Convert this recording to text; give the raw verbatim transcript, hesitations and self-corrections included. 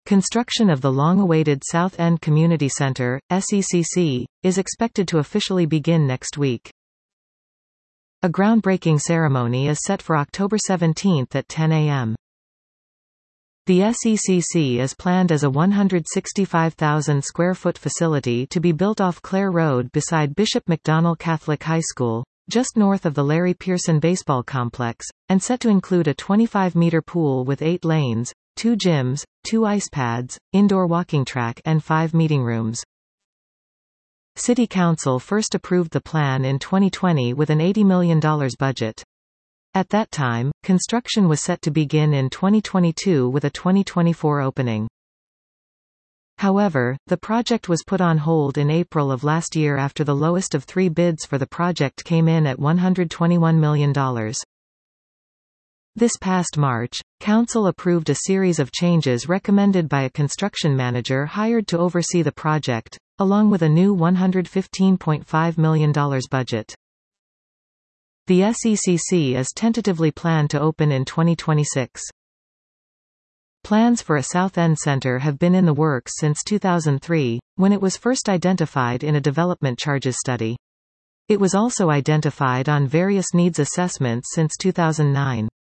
Construction of the long-awaited South End Community Center, S E C C, is expected to officially begin next week. A groundbreaking ceremony is set for October seventeenth at ten A M The S E C C is planned as a one hundred sixty-five thousand square foot facility to be built off Clare Road beside Bishop McDonnell Catholic High School, just north of the Larry Pearson Baseball Complex, and set to include a twenty-five meter pool with eight lanes, two gyms, two ice pads, indoor walking track and five meeting rooms. City Council first approved the plan in twenty twenty with an eighty million dollars budget. At that time, construction was set to begin in twenty twenty-two with a twenty twenty-four opening. However, the project was put on hold in April of last year after the lowest of three bids for the project came in at one hundred twenty-one million dollars. This past March, Council approved a series of changes recommended by a construction manager hired to oversee the project, along with a new one hundred fifteen point five million dollars budget. The S E C C is tentatively planned to open in twenty twenty-six. Plans for a South End Center have been in the works since two thousand three, when it was first identified in a development charges study. It was also identified on various needs assessments since two thousand nine.